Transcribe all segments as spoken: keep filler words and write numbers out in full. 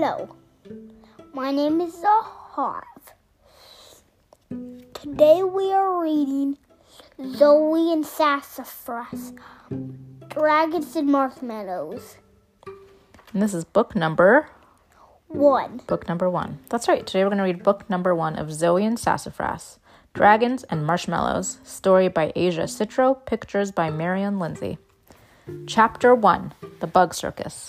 Hello, my name is Zahav. Today we are reading Zoe and Sassafras, Dragons and Marshmallows. And this is book number... One. Book number one. That's right. Today we're going to read book number one of Zoe and Sassafras, Dragons and Marshmallows. Story by Asia Citro. Pictures by Marion Lindsay. Chapter one. The Bug Circus.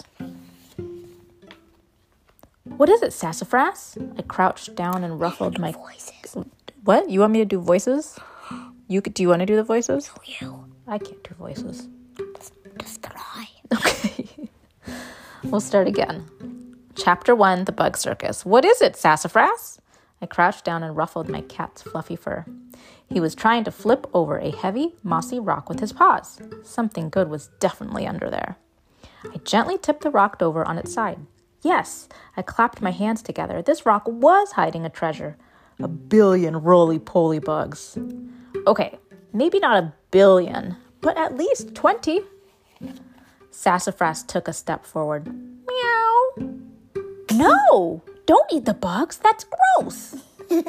What is it, Sassafras? I crouched down and ruffled my... Voices. What? You want me to do voices? You Do you want to do the voices? You. I can't do voices. Just, just try. Okay. We'll start again. Chapter one, The Bug Circus. What is it, Sassafras? I crouched down and ruffled my cat's fluffy fur. He was trying to flip over a heavy, mossy rock with his paws. Something good was definitely under there. I gently tipped the rock over on its side. Yes, I clapped my hands together. This rock was hiding a treasure. A billion roly-poly bugs. Okay, maybe not a billion, but at least twenty. Sassafras took a step forward. Meow. No, don't eat the bugs. That's gross.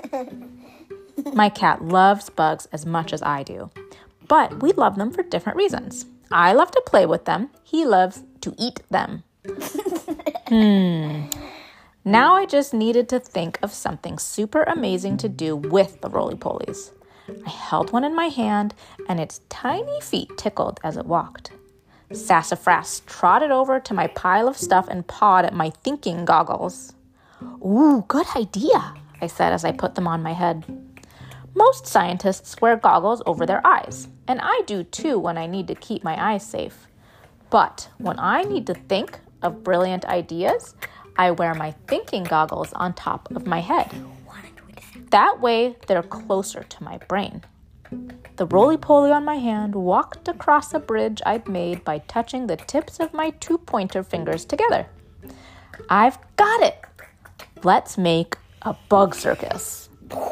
My cat loves bugs as much as I do, but we love them for different reasons. I love to play with them. He loves to eat them. Hmm. Now I just needed to think of something super amazing to do with the roly-polies. I held one in my hand, and its tiny feet tickled as it walked. Sassafras trotted over to my pile of stuff and pawed at my thinking goggles. Ooh, good idea, I said as I put them on my head. Most scientists wear goggles over their eyes, and I do too when I need to keep my eyes safe. But when I need to think of brilliant ideas, I wear my thinking goggles on top of my head. That way, they're closer to my brain. The roly-poly on my hand walked across a bridge I'd made by touching the tips of my two pointer fingers together. I've got it! Let's make a bug circus.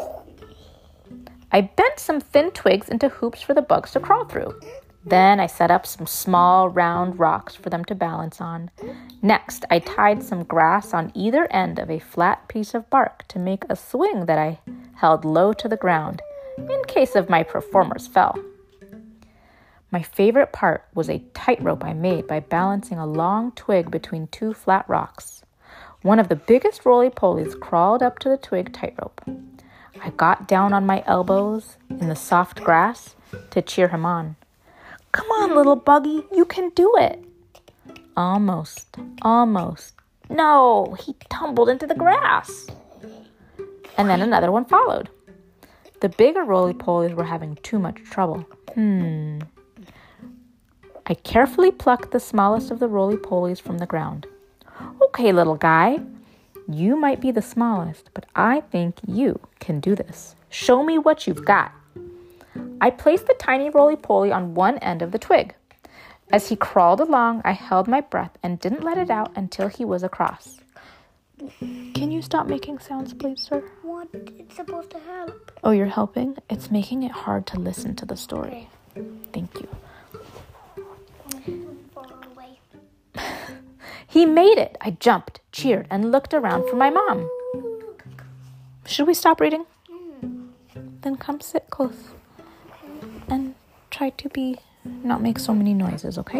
I bent some thin twigs into hoops for the bugs to crawl through. Then I set up some small, round rocks for them to balance on. Next, I tied some grass on either end of a flat piece of bark to make a swing that I held low to the ground, in case of my performers fell. My favorite part was a tightrope I made by balancing a long twig between two flat rocks. One of the biggest roly-polies crawled up to the twig tightrope. I got down on my elbows in the soft grass to cheer him on. Come on, little buggy, you can do it. Almost, almost. No, he tumbled into the grass. And then another one followed. The bigger roly-polies were having too much trouble. Hmm. I carefully plucked the smallest of the roly-polies from the ground. Okay, little guy, you might be the smallest, but I think you can do this. Show me what you've got. I placed the tiny roly-poly on one end of the twig. As he crawled along, I held my breath and didn't let it out until he was across. Can you stop making sounds, please, sir? What? It's supposed to help. Oh, you're helping? It's making it hard to listen to the story. Thank you. Far away. He made it. I jumped, cheered, and looked around for my mom. Should we stop reading? Then come sit close and try to be, not make so many noises, okay?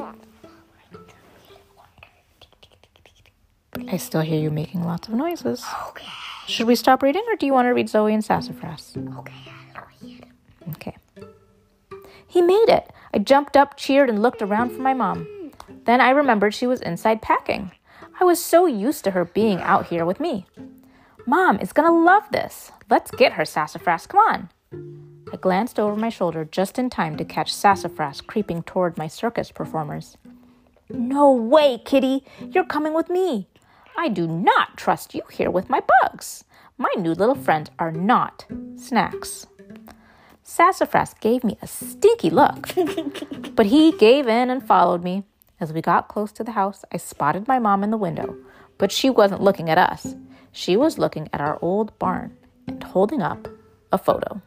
I still hear you making lots of noises. Okay. Should we stop reading, or do you want to read Zoe and Sassafras? Okay, I'll read. Okay. He made it. I jumped up, cheered, and looked around for my mom. Then I remembered she was inside packing. I was so used to her being out here with me. Mom is gonna love this. Let's get her, Sassafras. Come on. I glanced over my shoulder just in time to catch Sassafras creeping toward my circus performers. No way, kitty. You're coming with me. I do not trust you here with my bugs. My new little friends are not snacks. Sassafras gave me a stinky look, but he gave in and followed me. As we got close to the house, I spotted my mom in the window, but she wasn't looking at us. She was looking at our old barn and holding up a photo.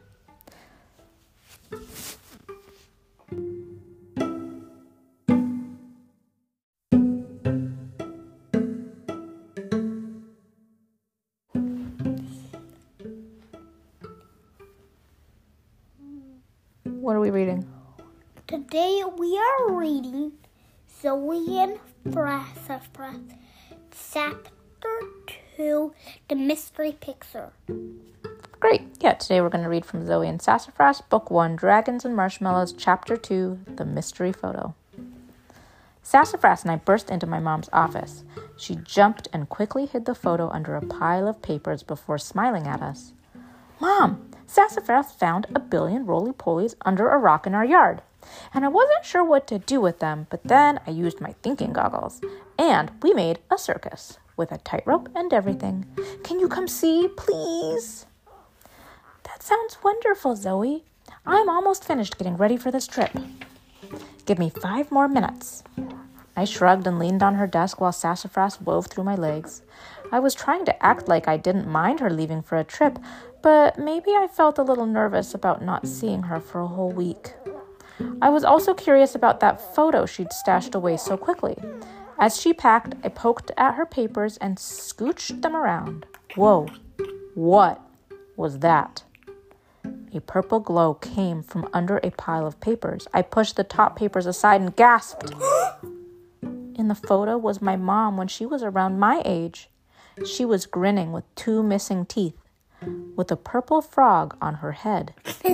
we reading? Today we are reading Zoe and Sassafras, Chapter two, The Mystery Picture. Great. Yeah, today we're going to read from Zoe and Sassafras, Book one, Dragons and Marshmallows, Chapter two, The Mystery Photo. Sassafras and I burst into my mom's office. She jumped and quickly hid the photo under a pile of papers before smiling at us. Mom, Sassafras found a billion roly-polies under a rock in our yard, and I wasn't sure what to do with them, but then I used my thinking goggles, and we made a circus with a tightrope and everything. Can you come see, please? That sounds wonderful, Zoe. I'm almost finished getting ready for this trip. Give me five more minutes. I shrugged and leaned on her desk while Sassafras wove through my legs. I was trying to act like I didn't mind her leaving for a trip, but maybe I felt a little nervous about not seeing her for a whole week. I was also curious about that photo she'd stashed away so quickly. As she packed, I poked at her papers and scooched them around. Whoa, what was that? A purple glow came from under a pile of papers. I pushed the top papers aside and gasped. In the photo was my mom when she was around my age. She was grinning with two missing teeth, with a purple frog on her head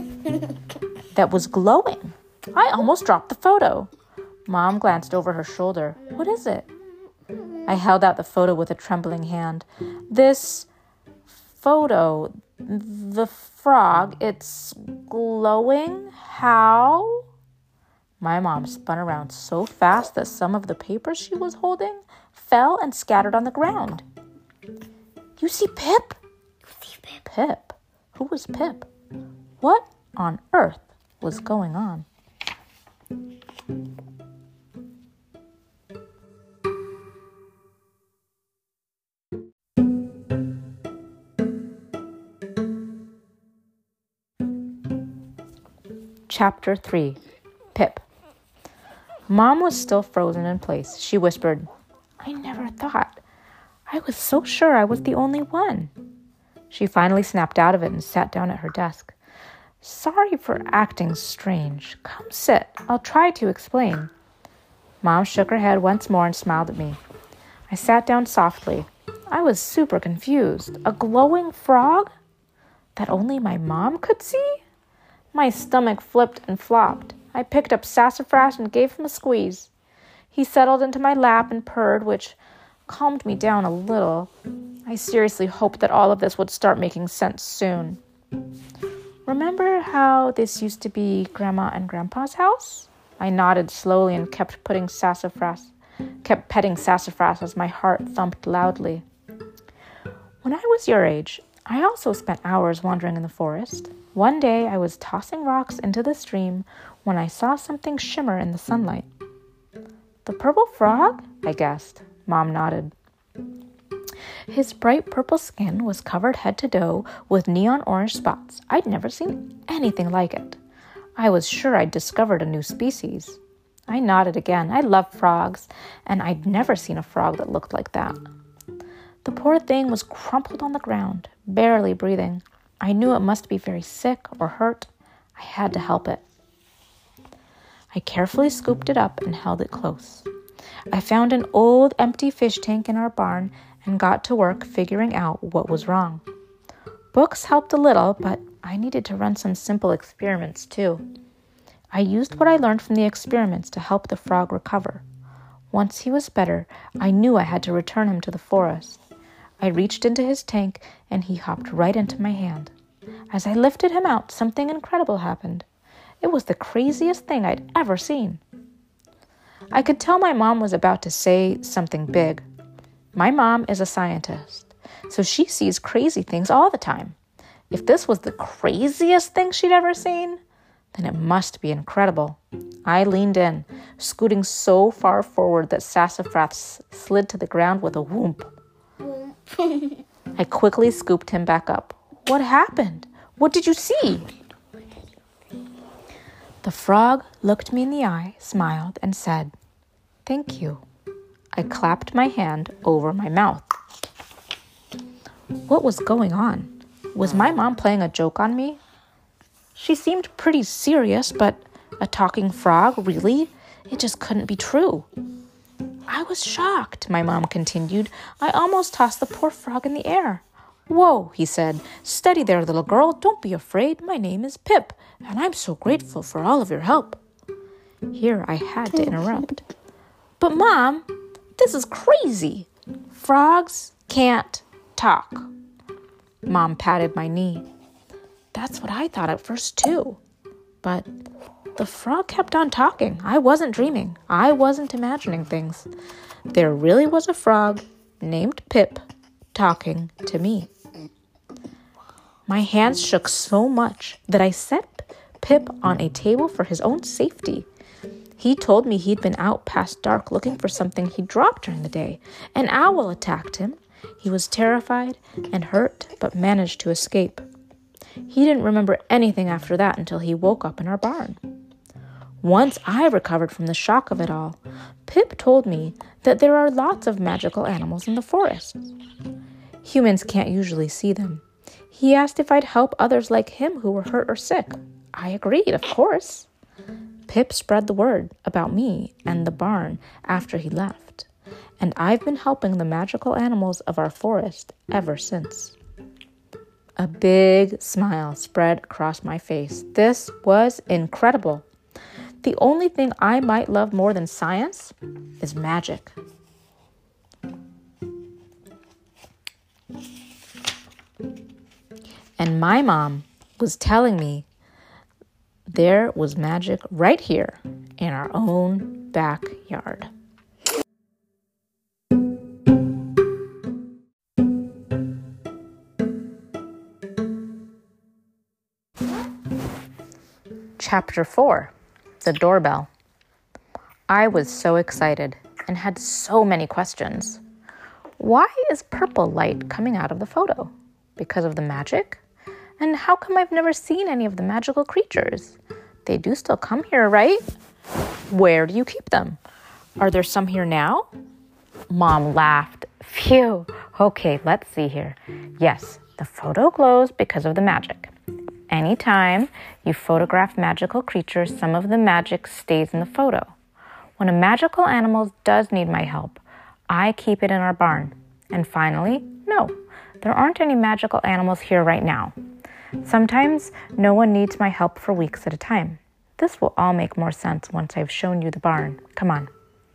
that was glowing. I almost dropped the photo. Mom glanced over her shoulder. What is it? I held out the photo with a trembling hand. This photo, the frog, it's glowing? How? My mom spun around so fast that some of the papers she was holding fell and scattered on the ground. You see Pip? You see Pip? Pip? Who was Pip? What on earth was going on? Chapter three, Pip. Mom was still frozen in place. She whispered, I never thought. I was so sure I was the only one. She finally snapped out of it and sat down at her desk. Sorry for acting strange. Come sit. I'll try to explain. Mom shook her head once more and smiled at me. I sat down softly. I was super confused. A glowing frog? That only my mom could see? My stomach flipped and flopped. I picked up Sassafras and gave him a squeeze. He settled into my lap and purred, which calmed me down a little. I seriously hoped that all of this would start making sense soon. Remember how this used to be Grandma and Grandpa's house? I nodded slowly and kept putting Sassafras, kept petting Sassafras as my heart thumped loudly. When I was your age, I also spent hours wandering in the forest. One day I was tossing rocks into the stream when I saw something shimmer in the sunlight. The purple frog? I guessed. Mom nodded. His bright purple skin was covered head to toe with neon orange spots. I'd never seen anything like it. I was sure I'd discovered a new species. I nodded again. I love frogs, and I'd never seen a frog that looked like that. The poor thing was crumpled on the ground, barely breathing. I knew it must be very sick or hurt. I had to help it. I carefully scooped it up and held it close. I found an old empty fish tank in our barn and got to work figuring out what was wrong. Books helped a little, but I needed to run some simple experiments too. I used what I learned from the experiments to help the frog recover. Once he was better, I knew I had to return him to the forest. I reached into his tank and he hopped right into my hand. As I lifted him out, something incredible happened. It was the craziest thing I'd ever seen. I could tell my mom was about to say something big. My mom is a scientist, so she sees crazy things all the time. If this was the craziest thing she'd ever seen, then it must be incredible. I leaned in, scooting so far forward that Sassafras slid to the ground with a whoomp. I quickly scooped him back up. What happened? What did you see? The frog looked me in the eye, smiled, and said, Thank you. I clapped my hand over my mouth. What was going on? Was my mom playing a joke on me? She seemed pretty serious, but A talking frog? Really? It just couldn't be true. I was shocked, my mom continued. I almost tossed the poor frog in the air. Whoa, he said. Steady there, little girl. Don't be afraid. My name is Pip, and I'm so grateful for all of your help. Here I had to interrupt. But Mom, this is crazy. Frogs can't talk. Mom patted my knee. That's what I thought at first too. But the frog kept on talking. I wasn't dreaming. I wasn't imagining things. There really was a frog named Pip talking to me. My hands shook so much that I set Pip on a table for his own safety. He told me he'd been out past dark looking for something he dropped during the day. An owl attacked him. He was terrified and hurt, but managed to escape. He didn't remember anything after that until he woke up in our barn. Once I recovered from the shock of it all, Pip told me that there are lots of magical animals in the forest. Humans can't usually see them. He asked if I'd help others like him who were hurt or sick. I agreed, of course. Pip spread the word about me and the barn after he left, and I've been helping the magical animals of our forest ever since. A big smile spread across my face. This was incredible. The only thing I might love more than science is magic. And my mom was telling me there was magic right here in our own backyard. Chapter four, The Doorbell. I was so excited and had so many questions. Why is purple light coming out of the photo? Because of the magic? And how come I've never seen any of the magical creatures? They do still come here, right? Where do you keep them? Are there some here now? Mom laughed. Phew. Okay, let's see here. Yes, the photo glows because of the magic. Anytime you photograph magical creatures, some of the magic stays in the photo. When a magical animal does need my help, I keep it in our barn. And finally, no, there aren't any magical animals here right now. Sometimes no one needs my help for weeks at a time. This will all make more sense once I've shown you the barn. Come on.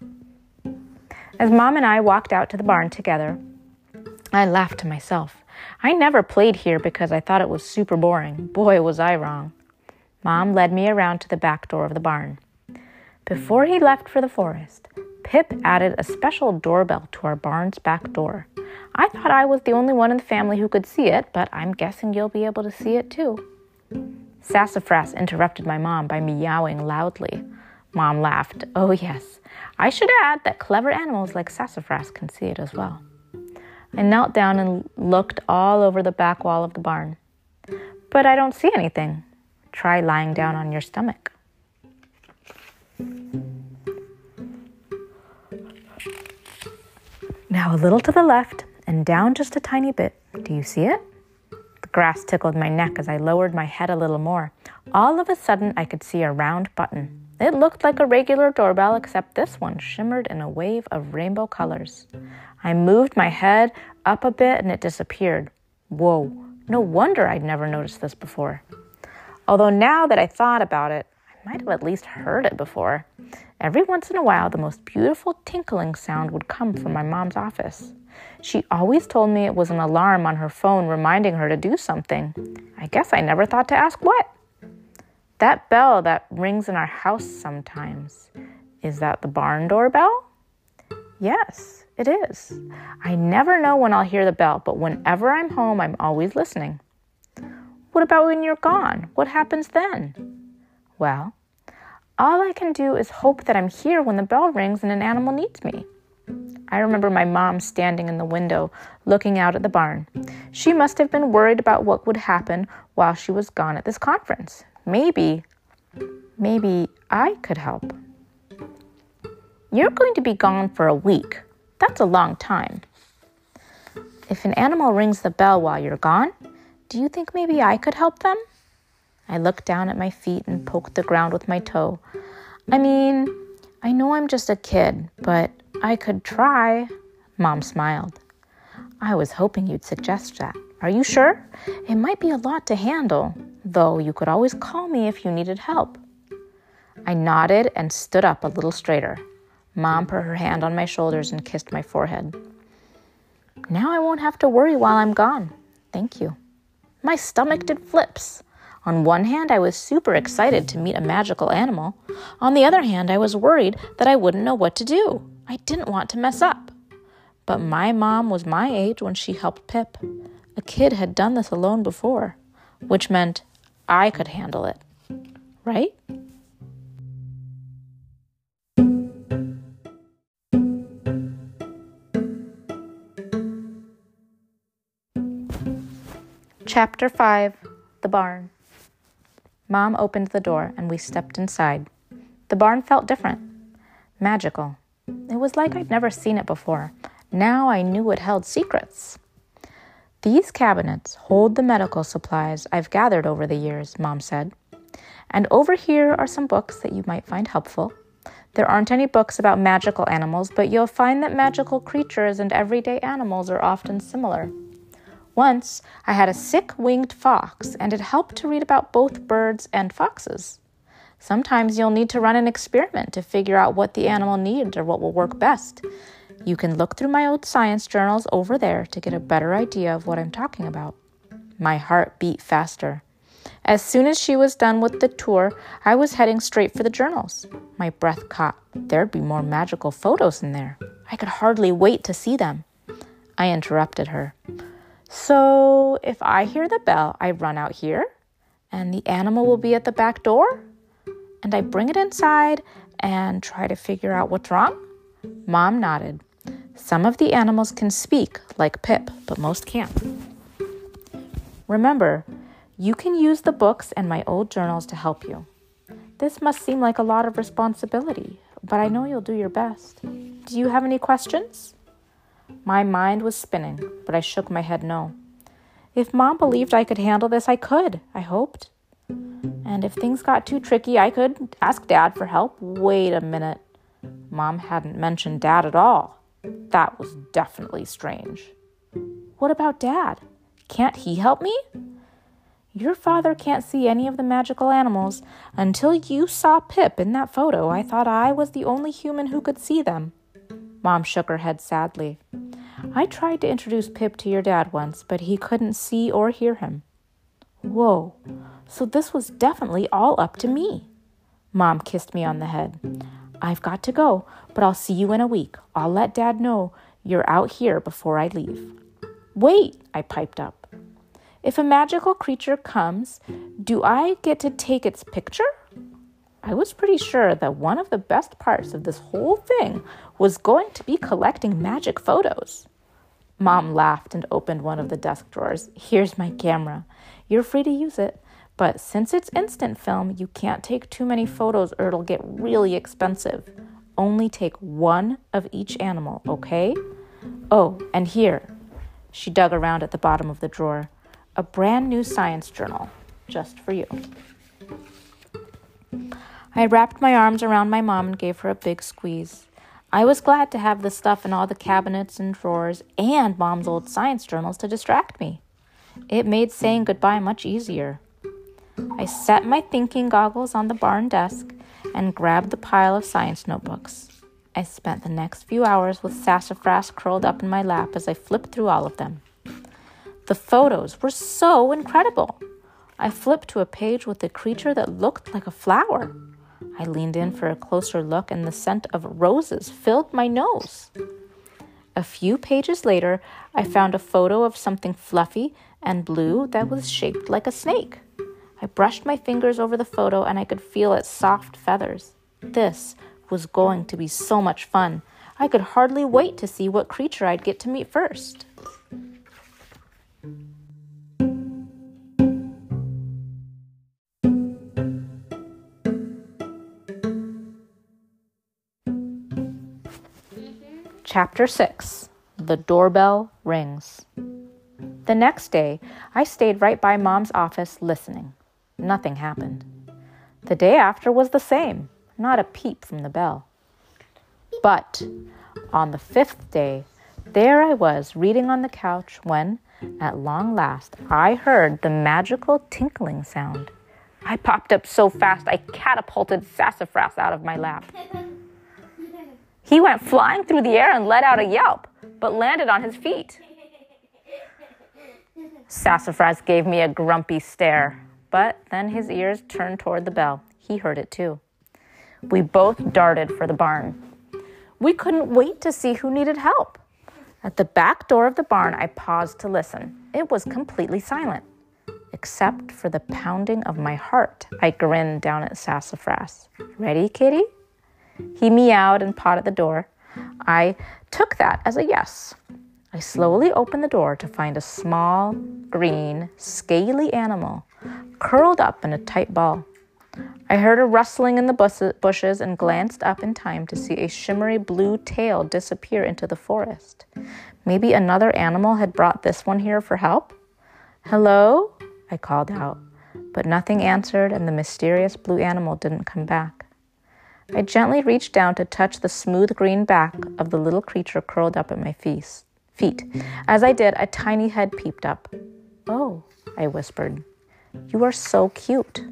As Mom and I walked out to the barn together, I laughed to myself. I never played here because I thought it was super boring. Boy, was I wrong. Mom led me around to the back door of the barn. Before he left for the forest, Pip added a special doorbell to our barn's back door. I thought I was the only one in the family who could see it, but I'm guessing you'll be able to see it too. Sassafras interrupted my mom by meowing loudly. Mom laughed. Oh yes, I should add that clever animals like Sassafras can see it as well. I knelt down and looked all over the back wall of the barn. But I don't see anything. Try lying down on your stomach. Now a little to the left and down just a tiny bit. Do you see it? The grass tickled my neck as I lowered my head a little more. All of a sudden, I could see a round button. It looked like a regular doorbell, except this one shimmered in a wave of rainbow colors. I moved my head up a bit and it disappeared. Whoa, no wonder I'd never noticed this before. Although now that I thought about it, I might have at least heard it before. Every once in a while, the most beautiful tinkling sound would come from my mom's office. She always told me it was an alarm on her phone reminding her to do something. I guess I never thought to ask what. That bell that rings in our house sometimes, is that the barn doorbell? Yes, it is. I never know when I'll hear the bell, but whenever I'm home, I'm always listening. What about when you're gone? What happens then? Well, all I can do is hope that I'm here when the bell rings and an animal needs me. I remember my mom standing in the window, looking out at the barn. She must have been worried about what would happen while she was gone at this conference. Maybe, maybe I could help. You're going to be gone for a week. That's a long time. If an animal rings the bell while you're gone, do you think maybe I could help them? I looked down at my feet and poked the ground with my toe. I mean, I know I'm just a kid, but I could try. Mom smiled. I was hoping you'd suggest that. Are you sure? It might be a lot to handle, though you could always call me if you needed help. I nodded and stood up a little straighter. Mom put her hand on my shoulders and kissed my forehead. Now I won't have to worry while I'm gone. Thank you. My stomach did flips. On one hand, I was super excited to meet a magical animal. On the other hand, I was worried that I wouldn't know what to do. I didn't want to mess up. But my mom was my age when she helped Pip. A kid had done this alone before, which meant I could handle it. Right? Chapter five, The Barn. Mom opened the door and we stepped inside. The barn felt different. Magical. It was like I'd never seen it before. Now I knew it held secrets. These cabinets hold the medical supplies I've gathered over the years, Mom said. And over here are some books that you might find helpful. There aren't any books about magical animals, but you'll find that magical creatures and everyday animals are often similar. Once, I had a sick winged fox, and it helped to read about both birds and foxes. Sometimes you'll need to run an experiment to figure out what the animal needs or what will work best. You can look through my old science journals over there to get a better idea of what I'm talking about. My heart beat faster. As soon as she was done with the tour, I was heading straight for the journals. My breath caught. There'd be more magical photos in there. I could hardly wait to see them. I interrupted her. So, if I hear the bell, I run out here, and the animal will be at the back door, and I bring it inside and try to figure out what's wrong? Mom nodded. Some of the animals can speak, like Pip, but most can't. Remember, you can use the books and my old journals to help you. This must seem like a lot of responsibility, but I know you'll do your best. Do you have any questions? My mind was spinning, but I shook my head no. If Mom believed I could handle this, I could, I hoped. And if things got too tricky, I could ask Dad for help. Wait a minute. Mom hadn't mentioned Dad at all. That was definitely strange. What about Dad? Can't he help me? Your father can't see any of the magical animals. Until you saw Pip in that photo, I thought I was the only human who could see them. Mom shook her head sadly. I tried to introduce Pip to your dad once, but he couldn't see or hear him. Whoa, so this was definitely all up to me. Mom kissed me on the head. I've got to go, but I'll see you in a week. I'll let Dad know you're out here before I leave. Wait, I piped up. If a magical creature comes, do I get to take its picture? I was pretty sure that one of the best parts of this whole thing was going to be collecting magic photos. Mom laughed and opened one of the desk drawers. Here's my camera. You're free to use it, but since it's instant film, you can't take too many photos or it'll get really expensive. Only take one of each animal, okay? Oh, and here. She dug around at the bottom of the drawer. A brand new science journal, just for you. I wrapped my arms around my mom and gave her a big squeeze. I was glad to have the stuff in all the cabinets and drawers and Mom's old science journals to distract me. It made saying goodbye much easier. I set my thinking goggles on the barn desk and grabbed the pile of science notebooks. I spent the next few hours with Sassafras curled up in my lap as I flipped through all of them. The photos were so incredible. I flipped to a page with a creature that looked like a flower. I leaned in for a closer look, and the scent of roses filled my nose. A few pages later, I found a photo of something fluffy and blue that was shaped like a snake. I brushed my fingers over the photo, and I could feel its soft feathers. This was going to be so much fun. I could hardly wait to see what creature I'd get to meet first. Chapter six. The Doorbell Rings. The next day, I stayed right by Mom's office listening. Nothing happened. The day after was the same. Not a peep from the bell. But on the fifth day, there I was reading on the couch when, at long last, I heard the magical tinkling sound. I popped up so fast I catapulted Sassafras out of my lap. He went flying through the air and let out a yelp, but landed on his feet. Sassafras gave me a grumpy stare, but then his ears turned toward the bell. He heard it too. We both darted for the barn. We couldn't wait to see who needed help. At the back door of the barn, I paused to listen. It was completely silent, except for the pounding of my heart. I grinned down at Sassafras. Ready, kitty? He meowed and pawed at the door. I took that as a yes. I slowly opened the door to find a small, green, scaly animal curled up in a tight ball. I heard a rustling in the bushes and glanced up in time to see a shimmery blue tail disappear into the forest. Maybe another animal had brought this one here for help? Hello? I called out, but nothing answered and the mysterious blue animal didn't come back. I gently reached down to touch the smooth green back of the little creature curled up at my feet. As I did, a tiny head peeped up. Oh, I whispered, you are so cute.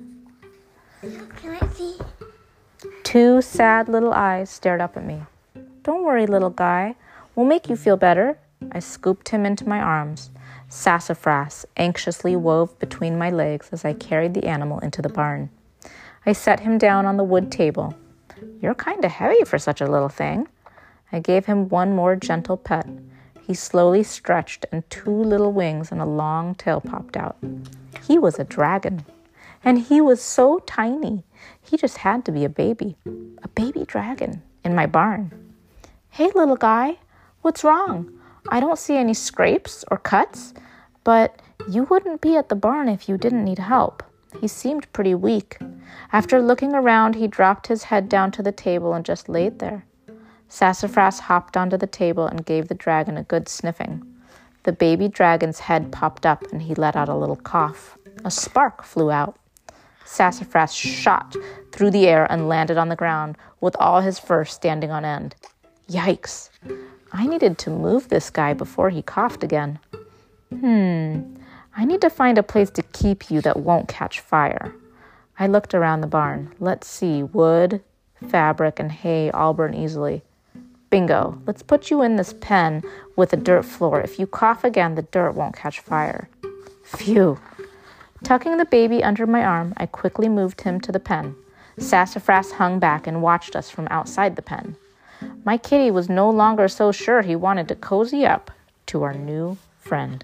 Can I see? Two sad little eyes stared up at me. Don't worry, little guy. We'll make you feel better. I scooped him into my arms. Sassafras anxiously wove between my legs as I carried the animal into the barn. I set him down on the wood table. You're kind of heavy for such a little thing. I gave him one more gentle pet. He slowly stretched and two little wings and a long tail popped out. He was a dragon. And he was so tiny. He just had to be a baby. A baby dragon in my barn. Hey, little guy, what's wrong? I don't see any scrapes or cuts, but you wouldn't be at the barn if you didn't need help. He seemed pretty weak. After looking around, he dropped his head down to the table and just laid there. Sassafras hopped onto the table and gave the dragon a good sniffing. The baby dragon's head popped up and he let out a little cough. A spark flew out. Sassafras shot through the air and landed on the ground with all his fur standing on end. Yikes! I needed to move this guy before he coughed again. Hmm, I need to find a place to keep you that won't catch fire. I looked around the barn. Let's see, wood, fabric, and hay all burn easily. Bingo, let's put you in this pen with a dirt floor. If you cough again, the dirt won't catch fire. Phew. Tucking the baby under my arm, I quickly moved him to the pen. Sassafras hung back and watched us from outside the pen. My kitty was no longer so sure he wanted to cozy up to our new friend.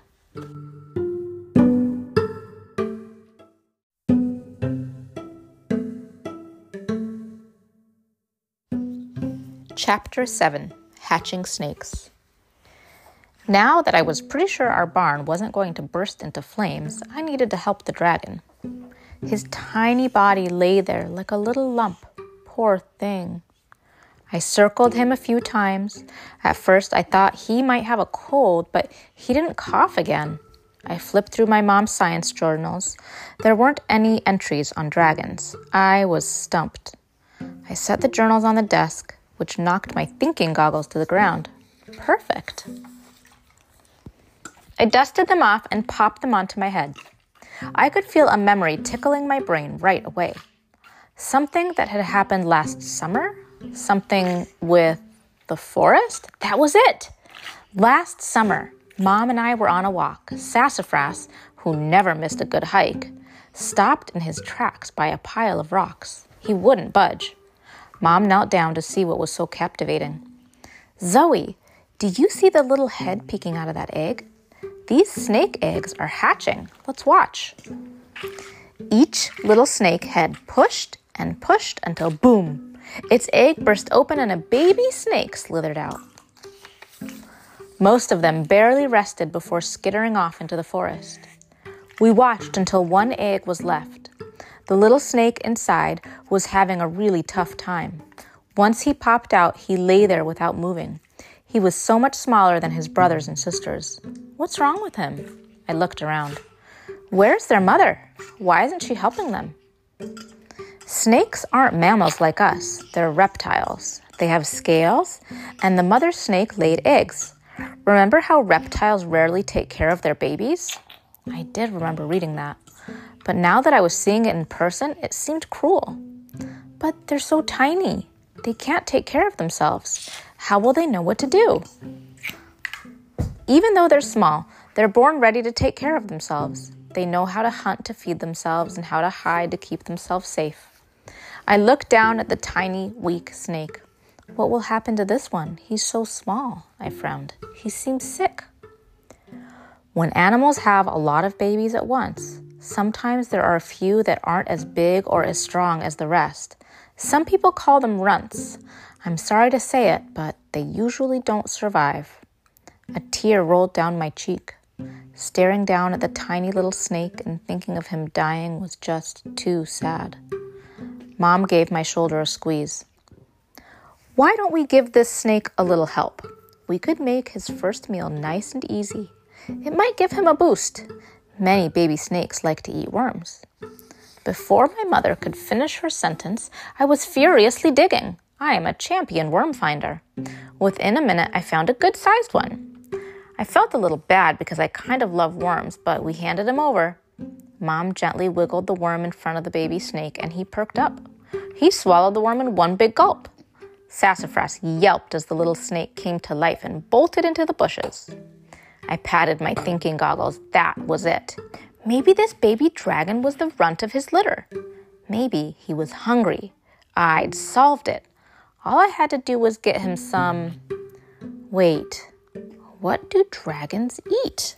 Chapter seven, Hatching Snakes. Now that I was pretty sure our barn wasn't going to burst into flames, I needed to help the dragon. His tiny body lay there like a little lump. Poor thing. I circled him a few times. At first, I thought he might have a cold, but he didn't cough again. I flipped through my mom's science journals. There weren't any entries on dragons. I was stumped. I set the journals on the desk, which knocked my thinking goggles to the ground. Perfect. I dusted them off and popped them onto my head. I could feel a memory tickling my brain right away. Something that had happened last summer? Something with the forest? That was it! Last summer, Mom and I were on a walk. Sassafras, who never missed a good hike, stopped in his tracks by a pile of rocks. He wouldn't budge. Mom knelt down to see what was so captivating. Zoe, do you see the little head peeking out of that egg? These snake eggs are hatching. Let's watch. Each little snake head pushed and pushed until boom, its egg burst open and a baby snake slithered out. Most of them barely rested before skittering off into the forest. We watched until one egg was left. The little snake inside was having a really tough time. Once he popped out, he lay there without moving. He was so much smaller than his brothers and sisters. What's wrong with him? I looked around. Where's their mother? Why isn't she helping them? Snakes aren't mammals like us. They're reptiles. They have scales, and the mother snake laid eggs. Remember how reptiles rarely take care of their babies? I did remember reading that. But now that I was seeing it in person, it seemed cruel. But they're so tiny. They can't take care of themselves. How will they know what to do? Even though they're small, they're born ready to take care of themselves. They know how to hunt to feed themselves and how to hide to keep themselves safe. I looked down at the tiny, weak snake. What will happen to this one? He's so small, I frowned. He seems sick. When animals have a lot of babies at once, sometimes there are a few that aren't as big or as strong as the rest. Some people call them runts. I'm sorry to say it, but they usually don't survive. A tear rolled down my cheek. Staring down at the tiny little snake and thinking of him dying was just too sad. Mom gave my shoulder a squeeze. Why don't we give this snake a little help? We could make his first meal nice and easy. It might give him a boost. Many baby snakes like to eat worms. Before my mother could finish her sentence, I was furiously digging. I am a champion worm finder. Within a minute, I found a good-sized one. I felt a little bad because I kind of love worms, but we handed him over. Mom gently wiggled the worm in front of the baby snake, and he perked up. He swallowed the worm in one big gulp. Sassafras yelped as the little snake came to life and bolted into the bushes. I patted my thinking goggles. That was it. Maybe this baby dragon was the runt of his litter. Maybe he was hungry. I'd solved it. All I had to do was get him some... Wait, what do dragons eat?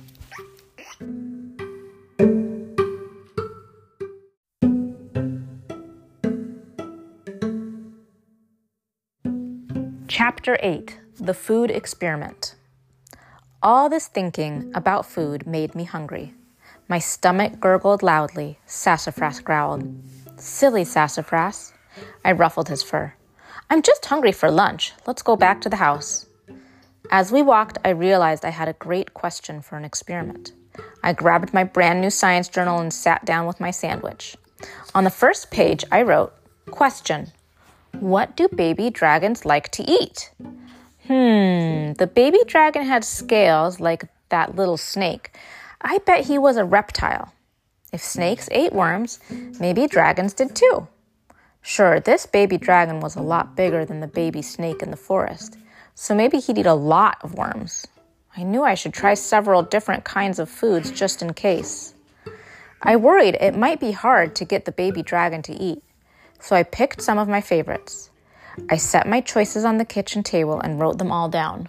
Chapter eight, The Food Experiment. All this thinking about food made me hungry. My stomach gurgled loudly. Sassafras growled. Silly Sassafras. I ruffled his fur. I'm just hungry for lunch. Let's go back to the house. As we walked, I realized I had a great question for an experiment. I grabbed my brand new science journal and sat down with my sandwich. On the first page, I wrote, Question. What do baby dragons like to eat? Hmm, the baby dragon had scales like that little snake. I bet he was a reptile. If snakes ate worms, maybe dragons did too. Sure, this baby dragon was a lot bigger than the baby snake in the forest, so maybe he'd eat a lot of worms. I knew I should try several different kinds of foods just in case. I worried it might be hard to get the baby dragon to eat, so I picked some of my favorites. I set my choices on the kitchen table and wrote them all down.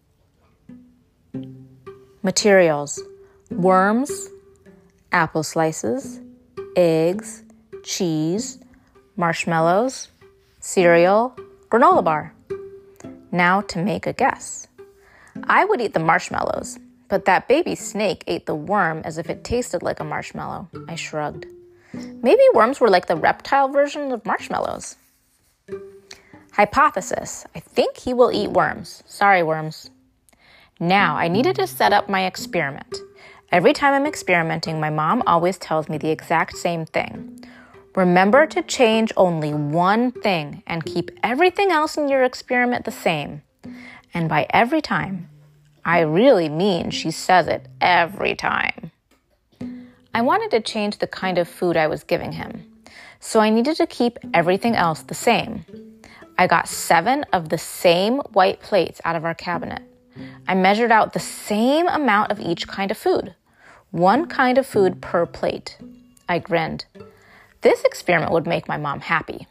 Materials: worms, apple slices, eggs, cheese, marshmallows, cereal, granola bar. Now to make a guess. I would eat the marshmallows, but that baby snake ate the worm as if it tasted like a marshmallow. I shrugged. Maybe worms were like the reptile version of marshmallows. Hypothesis. I think he will eat worms. Sorry, worms. Now, I needed to set up my experiment. Every time I'm experimenting, my mom always tells me the exact same thing. Remember to change only one thing and keep everything else in your experiment the same. And by every time, I really mean she says it every time. I wanted to change the kind of food I was giving him, so I needed to keep everything else the same. I got seven of the same white plates out of our cabinet. I measured out the same amount of each kind of food. One kind of food per plate. I grinned. This experiment would make my mom happy.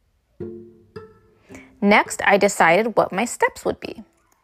Next, I decided what my steps would be.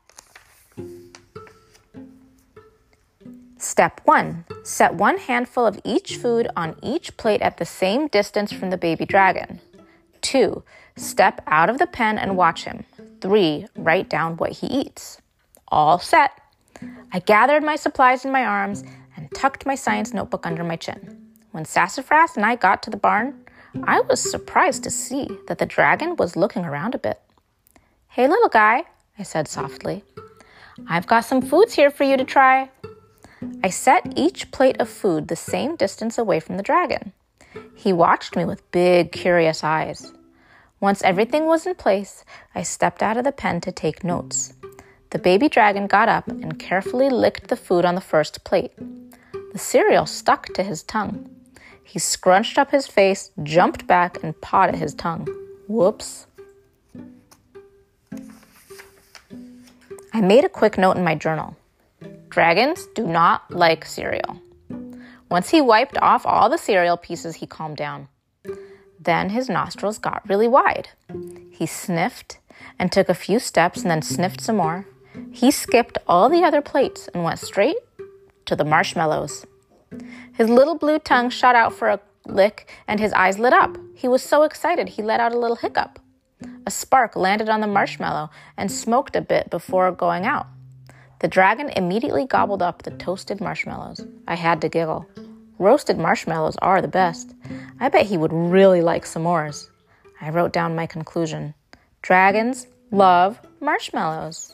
Step one, set one handful of each food on each plate at the same distance from the baby dragon. Two, step out of the pen and watch him. Three, write down what he eats. All set. I gathered my supplies in my arms and tucked my science notebook under my chin. When Sassafras and I got to the barn, I was surprised to see that the dragon was looking around a bit. Hey, little guy, I said softly. I've got some foods here for you to try. I set each plate of food the same distance away from the dragon. He watched me with big, curious eyes. Once everything was in place, I stepped out of the pen to take notes. The baby dragon got up and carefully licked the food on the first plate. The cereal stuck to his tongue. He scrunched up his face, jumped back, and pawed at his tongue. Whoops. I made a quick note in my journal. Dragons do not like cereal. Once he wiped off all the cereal pieces, he calmed down. Then his nostrils got really wide. He sniffed and took a few steps and then sniffed some more. He skipped all the other plates and went straight to the marshmallows. His little blue tongue shot out for a lick and his eyes lit up. He was so excited he let out a little hiccup. A spark landed on the marshmallow and smoked a bit before going out. The dragon immediately gobbled up the toasted marshmallows. I had to giggle. Roasted marshmallows are the best. I bet he would really like s'mores. I wrote down my conclusion. Dragons love marshmallows.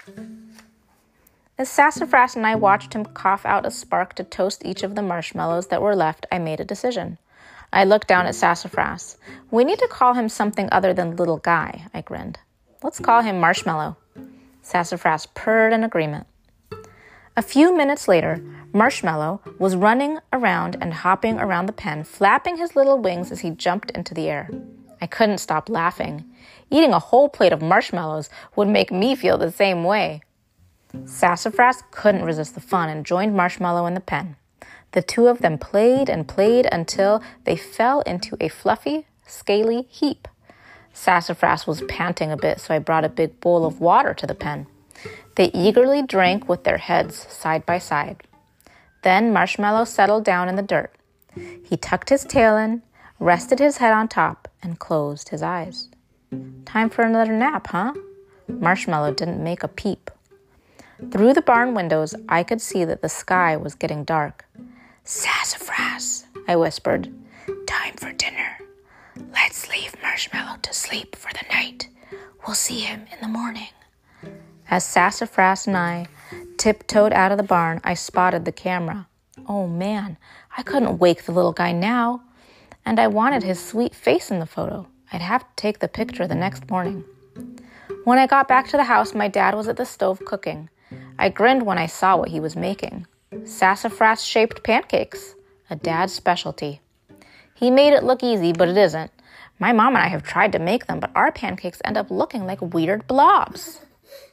As Sassafras and I watched him cough out a spark to toast each of the marshmallows that were left, I made a decision. I looked down at Sassafras. We need to call him something other than little guy, I grinned. Let's call him Marshmallow. Sassafras purred in agreement. A few minutes later, Marshmallow was running around and hopping around the pen, flapping his little wings as he jumped into the air. I couldn't stop laughing. Eating a whole plate of marshmallows would make me feel the same way. Sassafras couldn't resist the fun and joined Marshmallow in the pen. The two of them played and played until they fell into a fluffy, scaly heap. Sassafras was panting a bit, so I brought a big bowl of water to the pen. They eagerly drank with their heads side by side. Then Marshmallow settled down in the dirt. He tucked his tail in, rested his head on top, and closed his eyes. Time for another nap, huh? Marshmallow didn't make a peep. Through the barn windows, I could see that the sky was getting dark. Sassafras, I whispered. Time for dinner. Let's leave Marshmallow to sleep for the night. We'll see him in the morning. As Sassafras and I tiptoed out of the barn, I spotted the camera. Oh man, I couldn't wake the little guy now. And I wanted his sweet face in the photo. I'd have to take the picture the next morning. When I got back to the house, my dad was at the stove cooking. I grinned when I saw what he was making. Sassafras-shaped pancakes, a dad's specialty. He made it look easy, but it isn't. My mom and I have tried to make them, but our pancakes end up looking like weird blobs.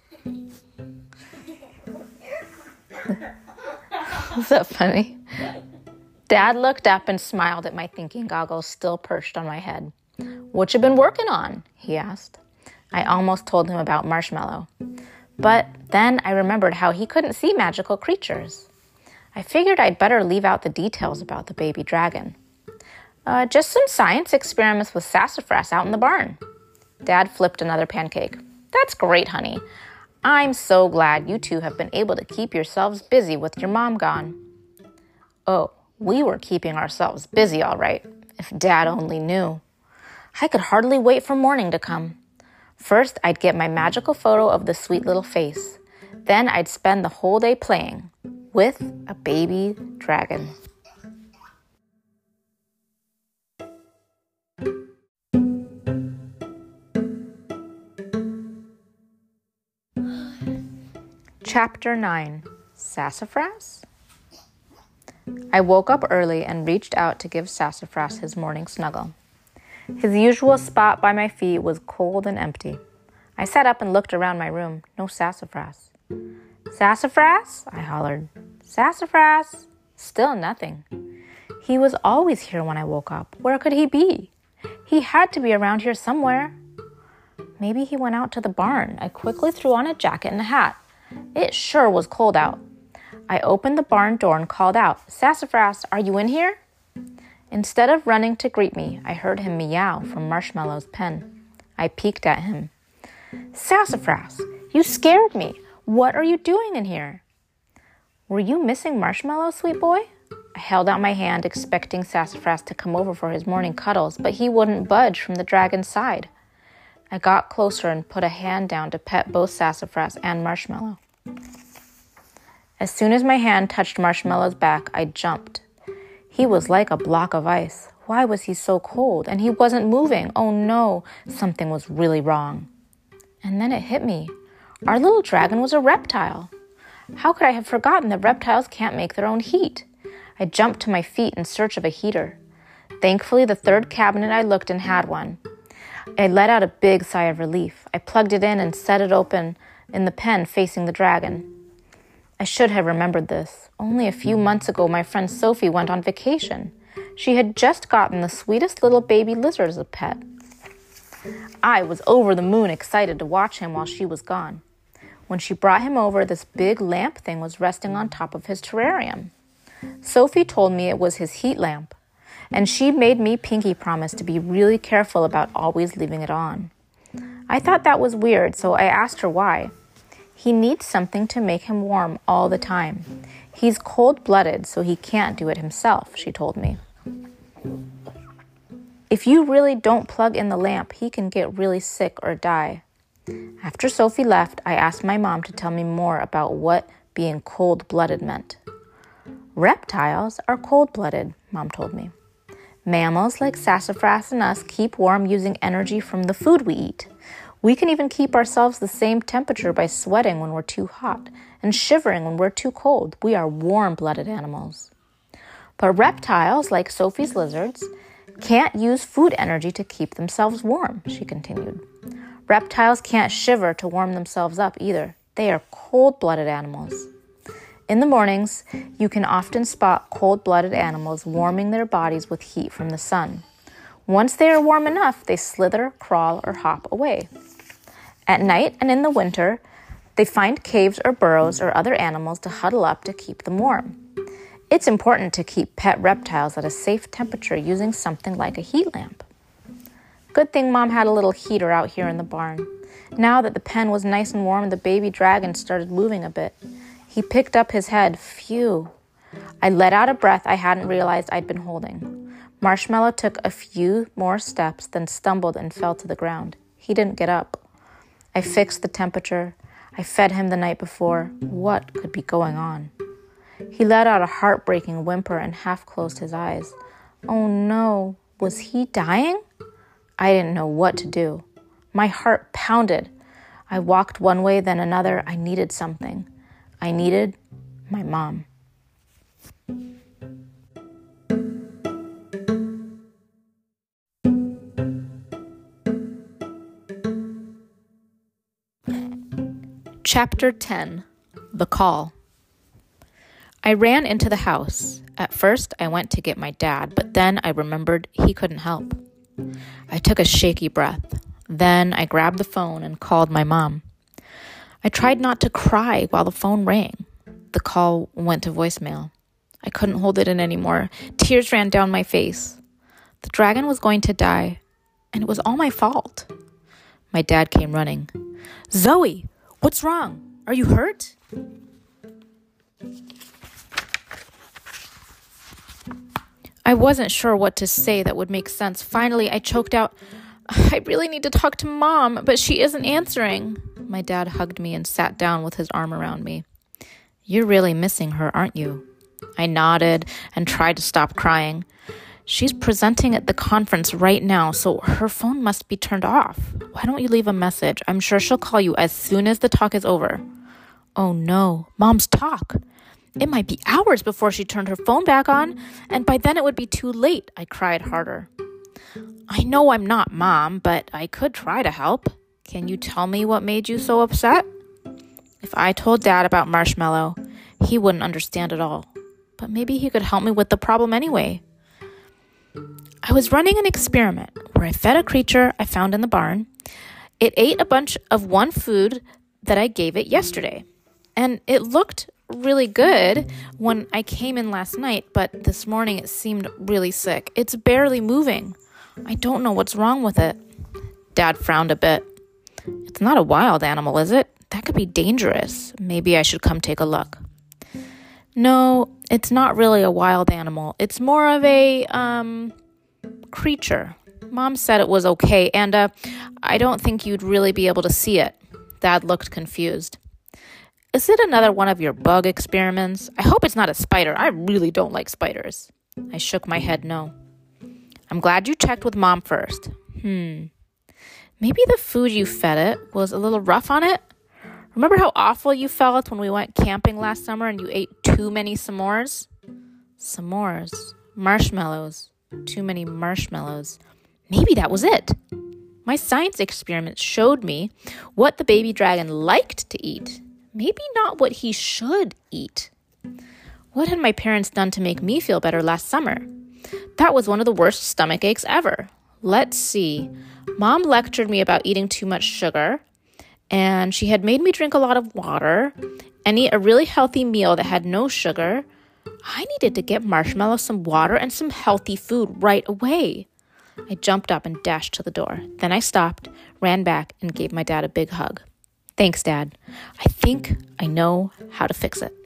Is that funny? Dad looked up and smiled at my thinking goggles still perched on my head. What you been working on? He asked. I almost told him about Marshmallow. But then I remembered how he couldn't see magical creatures. I figured I'd better leave out the details about the baby dragon. Uh, just some science experiments with Sassafras out in the barn. Dad flipped another pancake. That's great, honey. I'm so glad you two have been able to keep yourselves busy with your mom gone. Oh, we were keeping ourselves busy, all right, if Dad only knew. I could hardly wait for morning to come. First, I'd get my magical photo of the sweet little face. Then I'd spend the whole day playing with a baby dragon. Chapter nine. Sassafras? I woke up early and reached out to give Sassafras his morning snuggle. His usual spot by my feet was cold and empty. I sat up and looked around my room. No Sassafras. Sassafras? I hollered. Sassafras? Still nothing. He was always here when I woke up. Where could he be? He had to be around here somewhere. Maybe he went out to the barn. I quickly threw on a jacket and a hat. It sure was cold out. I opened the barn door and called out, Sassafras, are you in here? Instead of running to greet me, I heard him meow from Marshmallow's pen. I peeked at him. Sassafras, you scared me. What are you doing in here? Were you missing Marshmallow, sweet boy? I held out my hand, expecting Sassafras to come over for his morning cuddles, but he wouldn't budge from the dragon's side. I got closer and put a hand down to pet both Sassafras and Marshmallow. As soon as my hand touched Marshmallow's back, I jumped. He was like a block of ice. Why was he so cold? And he wasn't moving. Oh no, something was really wrong. And then it hit me. Our little dragon was a reptile. How could I have forgotten that reptiles can't make their own heat? I jumped to my feet in search of a heater. Thankfully, the third cabinet I looked in had one. I let out a big sigh of relief. I plugged it in and set it open in the pen facing the dragon. I should have remembered this. Only a few months ago, my friend Sophie went on vacation. She had just gotten the sweetest little baby lizard as a pet. I was over the moon excited to watch him while she was gone. When she brought him over, this big lamp thing was resting on top of his terrarium. Sophie told me it was his heat lamp, and she made me pinky promise to be really careful about always leaving it on. I thought that was weird, so I asked her why. He needs something to make him warm all the time. He's cold-blooded, so he can't do it himself, she told me. If you really don't plug in the lamp, he can get really sick or die. After Sophie left, I asked my mom to tell me more about what being cold-blooded meant. Reptiles are cold-blooded, Mom told me. Mammals like sassafras and us keep warm using energy from the food we eat. We can even keep ourselves the same temperature by sweating when we're too hot and shivering when we're too cold. We are warm-blooded animals. But reptiles, like Sophie's lizards, can't use food energy to keep themselves warm, she continued. Reptiles can't shiver to warm themselves up either. They are cold-blooded animals. In the mornings, you can often spot cold-blooded animals warming their bodies with heat from the sun. Once they are warm enough, they slither, crawl, or hop away. At night and in the winter, they find caves or burrows or other animals to huddle up to keep them warm. It's important to keep pet reptiles at a safe temperature using something like a heat lamp. Good thing Mom had a little heater out here in the barn. Now that the pen was nice and warm, the baby dragon started moving a bit. He picked up his head. Phew. I let out a breath I hadn't realized I'd been holding. Marshmallow took a few more steps, then stumbled and fell to the ground. He didn't get up. I fixed the temperature. I fed him the night before. What could be going on? He let out a heartbreaking whimper and half closed his eyes. Oh no, was he dying? I didn't know what to do. My heart pounded. I walked one way, then another. I needed something. I needed my mom. Chapter ten. The Call. I ran into the house. At first, I went to get my dad, but then I remembered he couldn't help. I took a shaky breath. Then I grabbed the phone and called my mom. I tried not to cry while the phone rang. The call went to voicemail. I couldn't hold it in anymore. Tears ran down my face. The dragon was going to die, and it was all my fault. My dad came running. Zoe, what's wrong? Are you hurt? I wasn't sure what to say that would make sense. Finally, I choked out, I really need to talk to Mom, but she isn't answering. My dad hugged me and sat down with his arm around me. You're really missing her, aren't you? I nodded and tried to stop crying. She's presenting at the conference right now, so her phone must be turned off. Why don't you leave a message? I'm sure she'll call you as soon as the talk is over. Oh no, Mom's talk. It might be hours before she turned her phone back on, and by then it would be too late, I cried harder. I know I'm not Mom, but I could try to help. Can you tell me what made you so upset? If I told Dad about Marshmallow, he wouldn't understand at all. But maybe he could help me with the problem anyway. I was running an experiment where I fed a creature I found in the barn. It ate a bunch of one food that I gave it yesterday. And it looked really good when I came in last night, but this morning it seemed really sick. It's barely moving. I don't know what's wrong with it. Dad frowned a bit. It's not a wild animal, is it? That could be dangerous. Maybe I should come take a look. No, it's not really a wild animal. It's more of a, um, creature. Mom said it was okay, and, uh, I don't think you'd really be able to see it. Dad looked confused. Is it another one of your bug experiments? I hope it's not a spider. I really don't like spiders. I shook my head no. I'm glad you checked with Mom first. Hmm. Maybe the food you fed it was a little rough on it? Remember how awful you felt when we went camping last summer and you ate too many s'mores? S'mores. Marshmallows. Too many marshmallows. Maybe that was it. My science experiment showed me what the baby dragon liked to eat. Maybe not what he should eat. What had my parents done to make me feel better last summer? That was one of the worst stomach aches ever. Let's see. Mom lectured me about eating too much sugar, and she had made me drink a lot of water and eat a really healthy meal that had no sugar. I needed to get Marshmallow some water and some healthy food right away. I jumped up and dashed to the door. Then I stopped, ran back, and gave my dad a big hug. Thanks, Dad. I think I know how to fix it.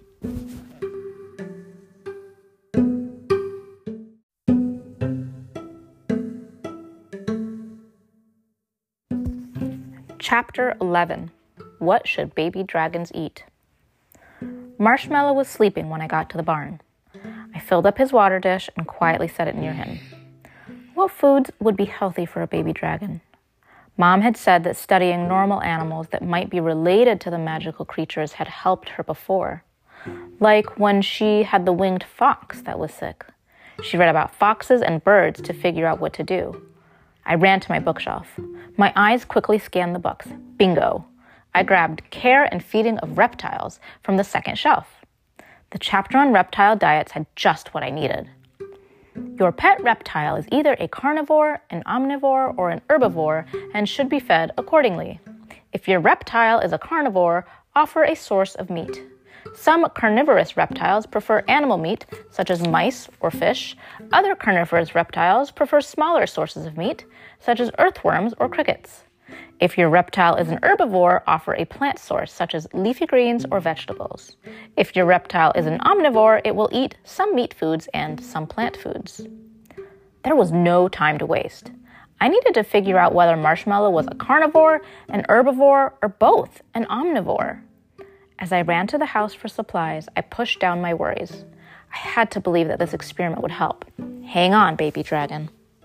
Chapter eleven. What should baby dragons eat? Marshmallow was sleeping when I got to the barn. I filled up his water dish and quietly set it near him. What foods would be healthy for a baby dragon? Mom had said that studying normal animals that might be related to the magical creatures had helped her before. Like when she had the winged fox that was sick. She read about foxes and birds to figure out what to do. I ran to my bookshelf. My eyes quickly scanned the books. Bingo! I grabbed Care and Feeding of Reptiles from the second shelf. The chapter on reptile diets had just what I needed. Your pet reptile is either a carnivore, an omnivore, or an herbivore and should be fed accordingly. If your reptile is a carnivore, offer a source of meat. Some carnivorous reptiles prefer animal meat, such as mice or fish. Other carnivorous reptiles prefer smaller sources of meat, such as earthworms or crickets. If your reptile is an herbivore, offer a plant source, such as leafy greens or vegetables. If your reptile is an omnivore, it will eat some meat foods and some plant foods. There was no time to waste. I needed to figure out whether Marshmallow was a carnivore, an herbivore, or both, an omnivore. As I ran to the house for supplies, I pushed down my worries. I had to believe that this experiment would help. Hang on, baby dragon.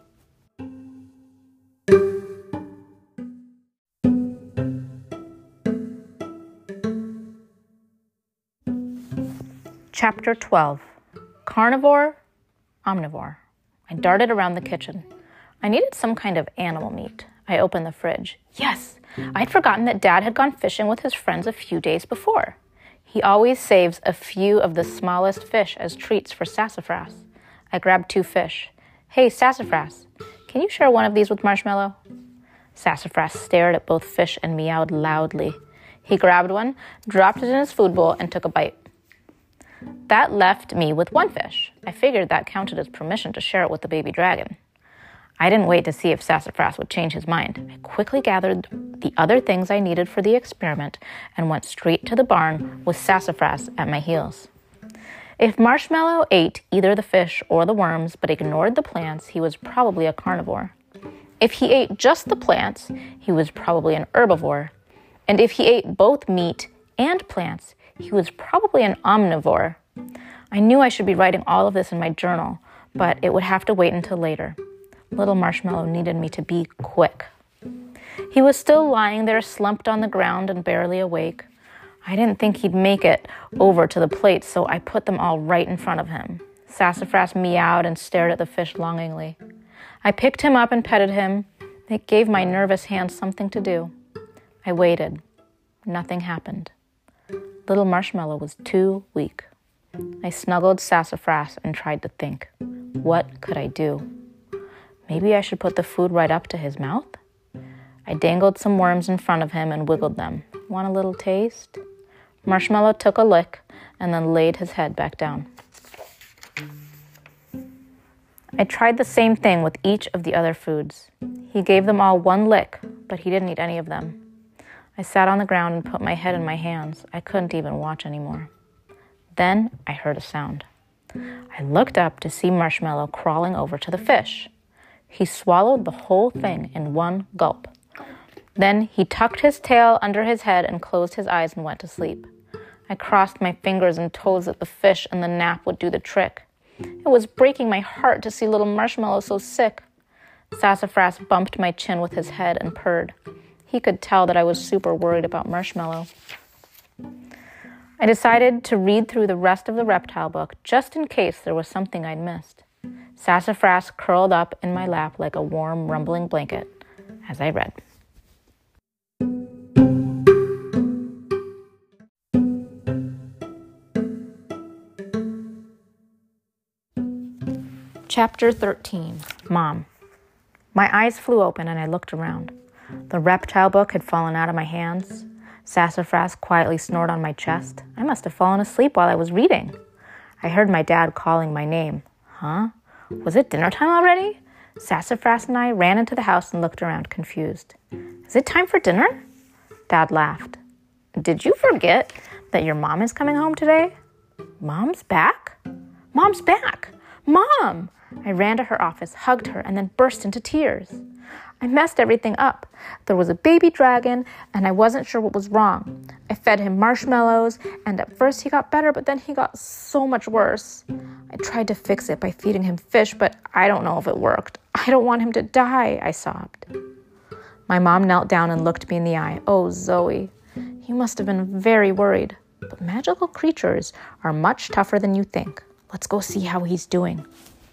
Chapter twelve. Carnivore, Omnivore. I darted around the kitchen. I needed some kind of animal meat. I opened the fridge. Yes! I'd forgotten that Dad had gone fishing with his friends a few days before. He always saves a few of the smallest fish as treats for Sassafras. I grabbed two fish. Hey, Sassafras, can you share one of these with Marshmallow? Sassafras stared at both fish and meowed loudly. He grabbed one, dropped it in his food bowl, and took a bite. That left me with one fish. I figured that counted as permission to share it with the baby dragon. I didn't wait to see if Sassafras would change his mind. I quickly gathered the other things I needed for the experiment and went straight to the barn with Sassafras at my heels. If Marshmallow ate either the fish or the worms but ignored the plants, he was probably a carnivore. If he ate just the plants, he was probably an herbivore. And if he ate both meat and plants, he was probably an omnivore. I knew I should be writing all of this in my journal, but it would have to wait until later. Little Marshmallow needed me to be quick. He was still lying there slumped on the ground and barely awake. I didn't think he'd make it over to the plates, so I put them all right in front of him. Sassafras meowed and stared at the fish longingly. I picked him up and petted him. It gave my nervous hands something to do. I waited. Nothing happened. Little Marshmallow was too weak. I snuggled Sassafras and tried to think. What could I do? Maybe I should put the food right up to his mouth? I dangled some worms in front of him and wiggled them. Want a little taste? Marshmallow took a lick and then laid his head back down. I tried the same thing with each of the other foods. He gave them all one lick, but he didn't eat any of them. I sat on the ground and put my head in my hands. I couldn't even watch anymore. Then I heard a sound. I looked up to see Marshmallow crawling over to the fish. He swallowed the whole thing in one gulp. Then he tucked his tail under his head and closed his eyes and went to sleep. I crossed my fingers and toes that the fish and the nap would do the trick. It was breaking my heart to see little Marshmallow so sick. Sassafras bumped my chin with his head and purred. He could tell that I was super worried about Marshmallow. I decided to read through the rest of the reptile book just in case there was something I'd missed. Sassafras curled up in my lap like a warm, rumbling blanket as I read. Chapter thirteen, Mom. My eyes flew open and I looked around. The reptile book had fallen out of my hands. Sassafras quietly snored on my chest. I must have fallen asleep while I was reading. I heard my dad calling my name. Huh? Was it dinner time already? Sassafras and I ran into the house and looked around confused. Is it time for dinner? Dad laughed. Did you forget that your mom is coming home today? Mom's back? Mom's back! Mom! I ran to her office, hugged her, and then burst into tears. I messed everything up. There was a baby dragon, and I wasn't sure what was wrong. I fed him marshmallows, and at first he got better, but then he got so much worse. I tried to fix it by feeding him fish, but I don't know if it worked. I don't want him to die, I sobbed. My mom knelt down and looked me in the eye. Oh, Zoe, you must have been very worried. But magical creatures are much tougher than you think. Let's go see how he's doing.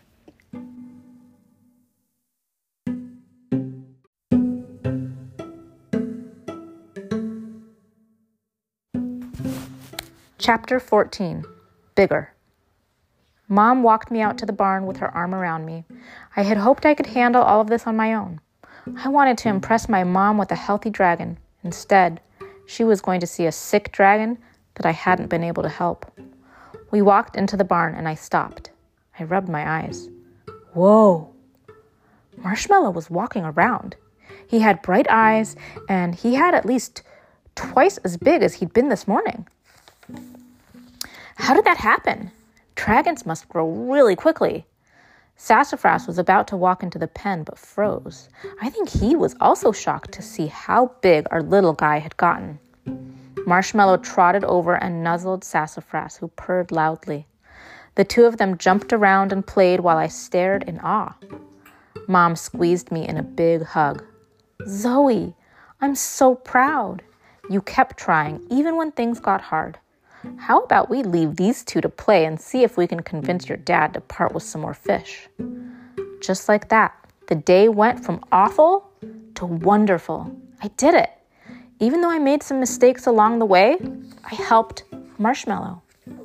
Chapter fourteen, Bigger. Mom walked me out to the barn with her arm around me. I had hoped I could handle all of this on my own. I wanted to impress my mom with a healthy dragon. Instead, she was going to see a sick dragon that I hadn't been able to help. We walked into the barn and I stopped. I rubbed my eyes. Whoa! Marshmallow was walking around. He had bright eyes and he had at least twice as big as he'd been this morning. How did that happen? Dragons must grow really quickly. Sassafras was about to walk into the pen but froze. I think he was also shocked to see how big our little guy had gotten. Marshmallow trotted over and nuzzled Sassafras, who purred loudly. The two of them jumped around and played while I stared in awe. Mom squeezed me in a big hug. Zoe, I'm so proud. You kept trying, even when things got hard. How about we leave these two to play and see if we can convince your dad to part with some more fish? Just like that, the day went from awful to wonderful. I did it. Even though I made some mistakes along the way, I helped Marshmallow.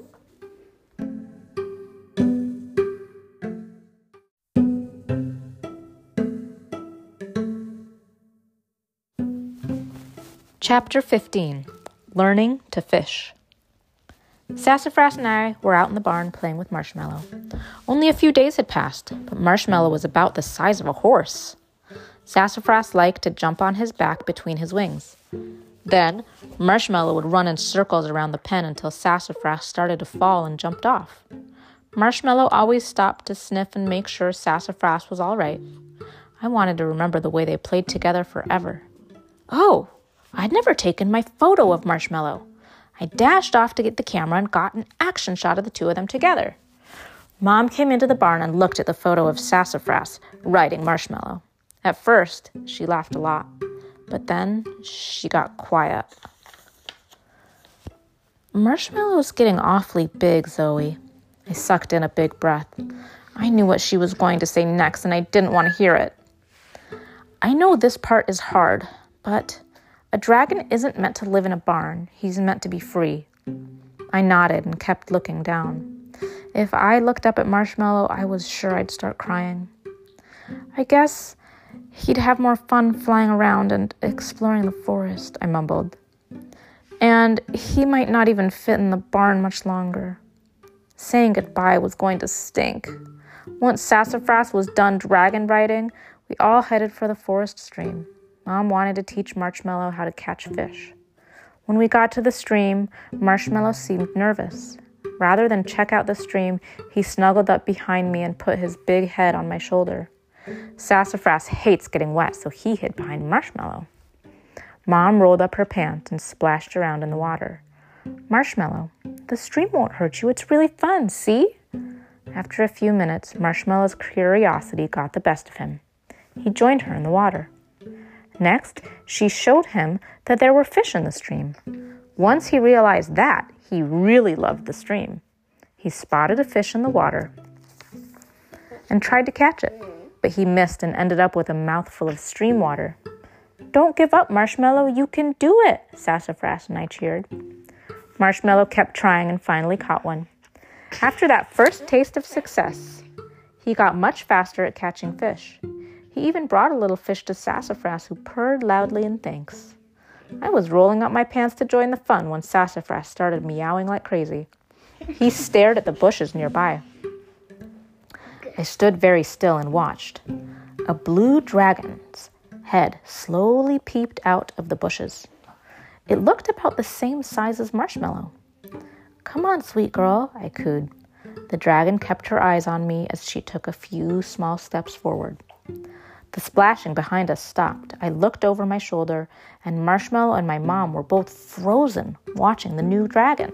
Chapter fifteen, Learning to Fish. Sassafras and I were out in the barn playing with Marshmallow. Only a few days had passed, but Marshmallow was about the size of a horse. Sassafras liked to jump on his back between his wings. Then, Marshmallow would run in circles around the pen until Sassafras started to fall and jumped off. Marshmallow always stopped to sniff and make sure Sassafras was all right. I wanted to remember the way they played together forever. Oh, I'd never taken my photo of Marshmallow. I dashed off to get the camera and got an action shot of the two of them together. Mom came into the barn and looked at the photo of Sassafras riding Marshmallow. At first, she laughed a lot, but then she got quiet. Marshmallow's getting awfully big, Zoe. I sucked in a big breath. I knew what she was going to say next, and I didn't want to hear it. I know this part is hard, but a dragon isn't meant to live in a barn. He's meant to be free. I nodded and kept looking down. If I looked up at Marshmallow, I was sure I'd start crying. I guess he'd have more fun flying around and exploring the forest, I mumbled. And he might not even fit in the barn much longer. Saying goodbye was going to stink. Once Sassafras was done dragon riding, we all headed for the forest stream. Mom wanted to teach Marshmallow how to catch fish. When we got to the stream, Marshmallow seemed nervous. Rather than check out the stream, he snuggled up behind me and put his big head on my shoulder. Sassafras hates getting wet, so he hid behind Marshmallow. Mom rolled up her pants and splashed around in the water. Marshmallow, the stream won't hurt you. It's really fun, see? After a few minutes, Marshmallow's curiosity got the best of him. He joined her in the water. Next, she showed him that there were fish in the stream. Once he realized that, he really loved the stream. He spotted a fish in the water and tried to catch it, but he missed and ended up with a mouthful of stream water. "Don't give up, Marshmallow. You can do it," Sassafras and I cheered. Marshmallow kept trying and finally caught one. After that first taste of success, he got much faster at catching fish. He even brought a little fish to Sassafras, who purred loudly in thanks. I was rolling up my pants to join the fun when Sassafras started meowing like crazy. He stared at the bushes nearby. I stood very still and watched. A blue dragon's head slowly peeped out of the bushes. It looked about the same size as Marshmallow. "Come on, sweet girl," I cooed. The dragon kept her eyes on me as she took a few small steps forward. The splashing behind us stopped. I looked over my shoulder, and Marshmallow and my mom were both frozen watching the new dragon.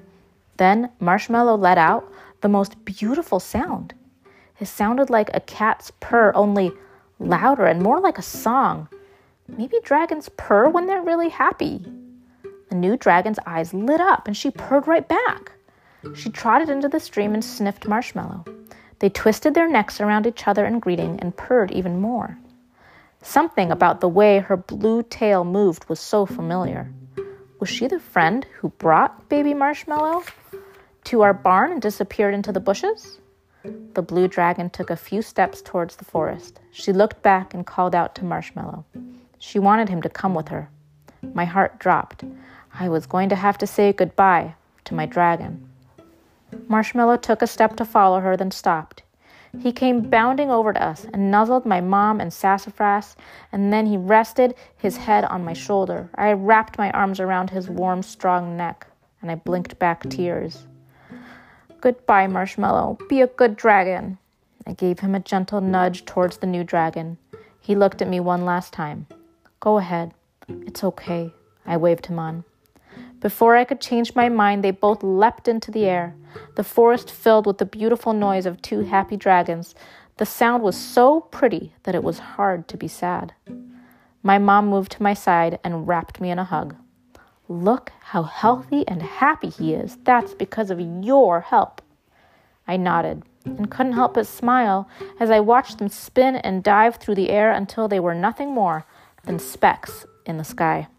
Then Marshmallow let out the most beautiful sound. It sounded like a cat's purr, only louder and more like a song. Maybe dragons purr when they're really happy. The new dragon's eyes lit up, and she purred right back. She trotted into the stream and sniffed Marshmallow. They twisted their necks around each other in greeting and purred even more. Something about the way her blue tail moved was so familiar. Was she the friend who brought baby Marshmallow to our barn and disappeared into the bushes? The blue dragon took a few steps towards the forest. She looked back and called out to Marshmallow. She wanted him to come with her. My heart dropped. I was going to have to say goodbye to my dragon. Marshmallow took a step to follow her, then stopped. He came bounding over to us and nuzzled my mom and Sassafras, and then he rested his head on my shoulder. I wrapped my arms around his warm, strong neck, and I blinked back tears. "Goodbye, Marshmallow. Be a good dragon." I gave him a gentle nudge towards the new dragon. He looked at me one last time. "Go ahead. It's okay." I waved him on. Before I could change my mind, they both leapt into the air. The forest filled with the beautiful noise of two happy dragons. The sound was so pretty that it was hard to be sad. My mom moved to my side and wrapped me in a hug. "Look how healthy and happy he is. That's because of your help." I nodded and couldn't help but smile as I watched them spin and dive through the air until they were nothing more than specks in the sky.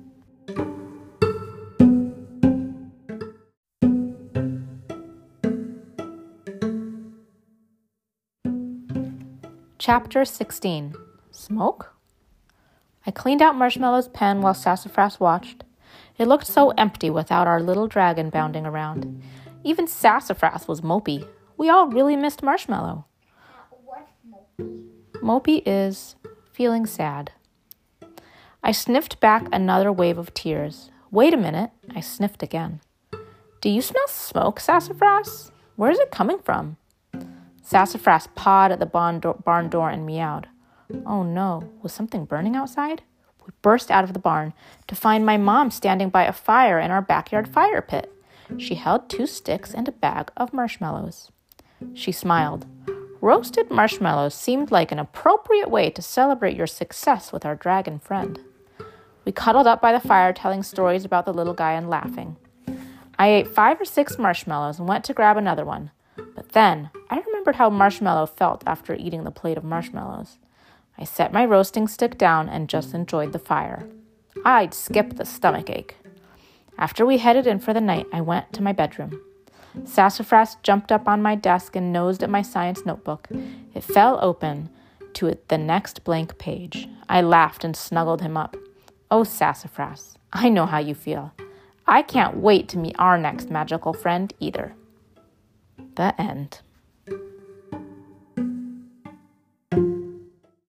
Chapter sixteen. Smoke? I cleaned out Marshmallow's pen while Sassafras watched. It looked so empty without our little dragon bounding around. Even Sassafras was mopey. We all really missed Marshmallow. What's mopey? Mopey is feeling sad. I sniffed back another wave of tears. Wait a minute, I sniffed again. "Do you smell smoke, Sassafras? Where is it coming from?" Sassafras pawed at the barn door, barn door and meowed. Oh no, was something burning outside? We burst out of the barn to find my mom standing by a fire in our backyard fire pit. She held two sticks and a bag of marshmallows. She smiled. Roasted marshmallows seemed like an appropriate way to celebrate your success with our dragon friend. We cuddled up by the fire telling stories about the little guy and laughing. I ate five or six marshmallows and went to grab another one. But then I remembered how Marshmallow felt after eating the plate of marshmallows. I set my roasting stick down and just enjoyed the fire. I'd skip the stomach ache. After we headed in for the night, I went to my bedroom. Sassafras jumped up on my desk and nosed at my science notebook. It fell open to it the next blank page. I laughed and snuggled him up. Oh, Sassafras, I know how you feel. I can't wait to meet our next magical friend either. The end.